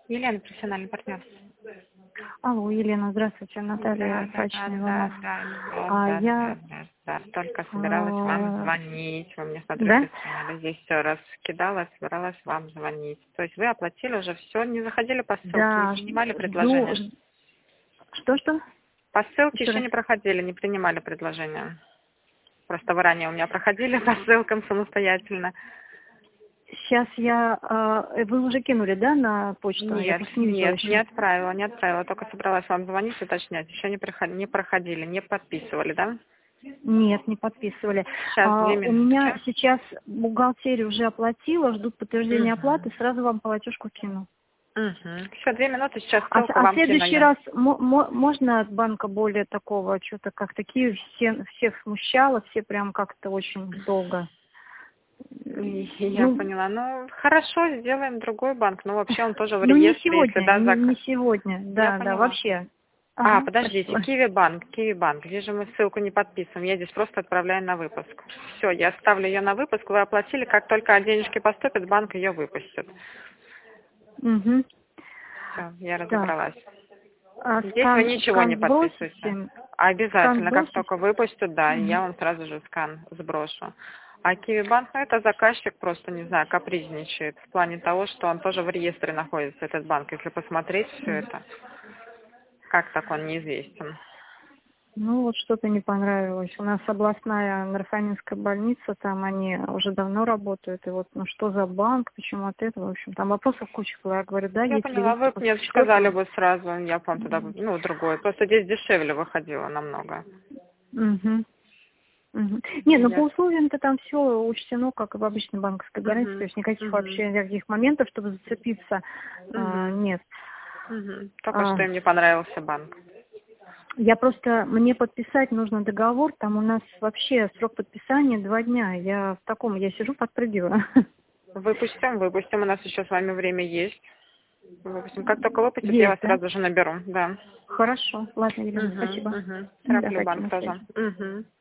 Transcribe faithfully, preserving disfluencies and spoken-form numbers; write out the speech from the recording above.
Елена, профессиональный партнер. Алло, Елена, здравствуйте, Наталья Да, да, да, Сачный да, Иванов. да, да, А, да, я... да, да, да. Только собиралась вам а, звонить. Вы мне, смотрю, Да? писали. Здесь все раскидала, собиралась вам звонить. То есть вы оплатили уже все, не заходили по ссылке, не Да, принимали жду... предложение? ж- Что-что? По ссылке Еще еще раз. не проходили, не принимали предложение. Просто вы ранее у меня проходили по ссылкам самостоятельно. Сейчас я... а, Вы уже кинули, да, на почту? Я Нет, просто не видела нет, не еще. отправила, не отправила. Только собралась вам звонить, уточнять. Еще не проход- не проходили, не подписывали, да? Нет, не подписывали. Сейчас, А, две у меня минутки. сейчас бухгалтерия уже оплатила, ждут подтверждения оплаты, Угу. сразу вам платежку кину. Угу. Все, две минуты, сейчас А, с- ссылку а в вам кину следующий я. раз мо- мо- можно от банка более такого, что-то как такие, все, всех смущало, все прям как-то очень долго. И- Я Ну, поняла. Ну, хорошо, сделаем другой банк. Ну, вообще он тоже в ну не реестре, если сегодня, да, не, зак... не сегодня, Я да, да, поняла. вообще. А, Ага, подождите, спасибо. Киви банк, Киви банк. Здесь же мы ссылку не подписываем. Я здесь просто отправляю на выпуск. Все, я ставлю ее на выпуск. Вы оплатили, как только денежки поступят, банк ее выпустит. Угу. Все, я Так, разобралась. а Здесь вы скан, ничего скан не подписываете. сбросите? Скан Обязательно, как сбросите? только выпустят, да, я Угу. вам сразу же скан сброшу. А Киви-банк, ну, это заказчик просто, не знаю, капризничает в плане того, что он тоже в реестре находится, этот банк. Если посмотреть все это, как так он неизвестен. Ну, вот что-то не понравилось. У нас областная наркоманская больница, там они уже давно работают. И вот, ну что за банк, почему от этого, в общем, там вопросов куча была. Я говорю, да, Я если поняла, видите вы бы после мне сказали счета. бы сразу, я бы вам туда, бы- ну, другое. Просто здесь дешевле выходило намного. Угу. Угу. Не, ну по Я... условиям-то там все учтено, как и в обычной банковской гарантии, то Угу, есть никаких угу, вообще никаких моментов, чтобы зацепиться, а, угу, нет. угу. Только А, что им не понравился банк. я просто, мне подписать нужно договор, там у нас вообще срок подписания два дня. Я в таком, я сижу, подпрыгиваю. Выпустим, выпустим. У нас еще с вами время есть. Выпустим. Как только выпустят, я Есть, вас да? сразу же наберу. Да. Хорошо. Ладно, Елена, Угу, спасибо. угу. Да, Тороплю давайте банк на тоже. связи. Угу.